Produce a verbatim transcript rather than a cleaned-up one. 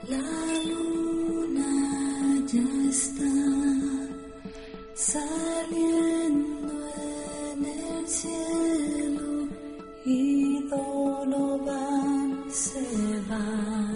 La luna ya está saliendo en el cielo y Donovan se va.